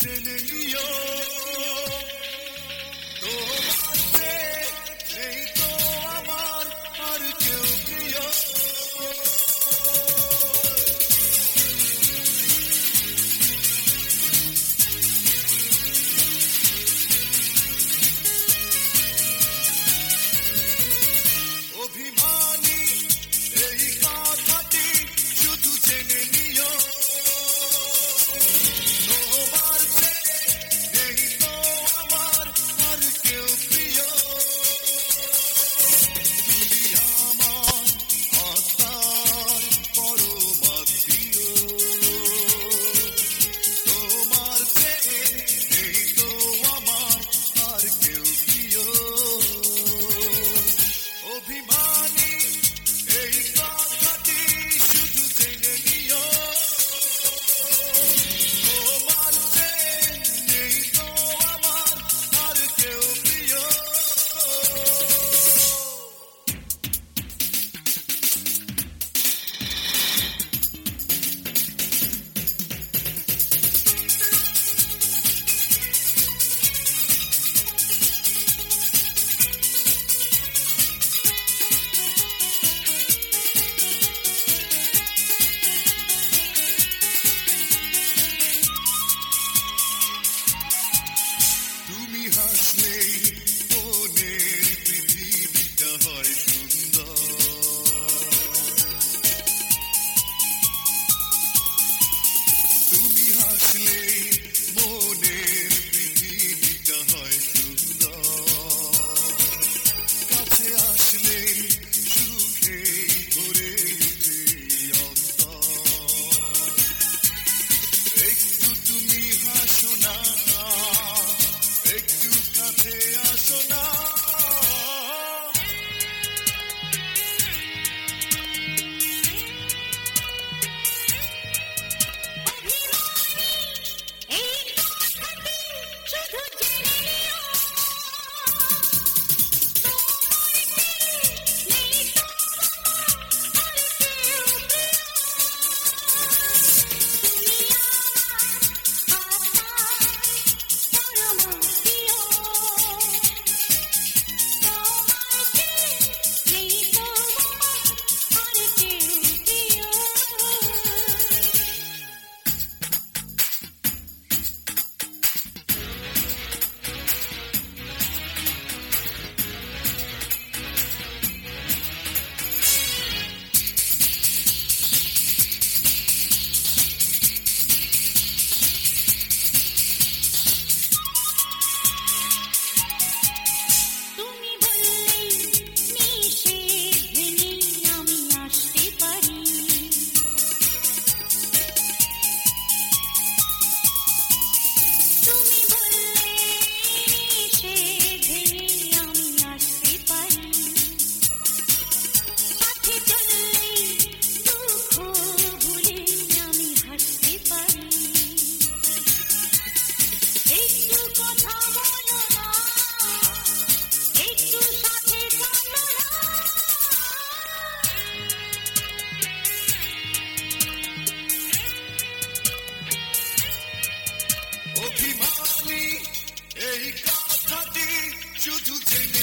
জেনে নিও তোমার চেয়ে নেই তো আমার আর কেউ প্রিয়। অভিমানী এই কথাটি শুধু জেনে নিও তোমার চেয়ে নেই তো আমার আর কেউ প্রিয়। তুমি আমার আত্মার পরমাত্মীয়, তোমার চেয়ে নেই তো আমার আর কেউ প্রিয়। অভিমানী এই কথাটি শুধু জেনে নিও তোমার চেয়ে নেই তো আমার আর কেউ প্রিয়। তুমি হাসলেই মনের পৃথিবীটা হয় সুন্দর, তুমি হাসলেই মনের পৃথিবীটা হয় সুন্দর, কাছে আসলেই সুখে ভরে ওঠে অন্তর। একটু তুমি হাসো না, একটু কাছে আসো না। তুমি বললেই নিষেধ নেই আমি আসতে পারি, তুমি বললে নিষেধ নেই আমি আসতে পারি, পথে চললেই দুঃখ ভুলে আমি হাসতে পারি। একটু কথা বলো না, একটু সাথে চলো না। অভিমানী এই কথাটি শুধু জেনে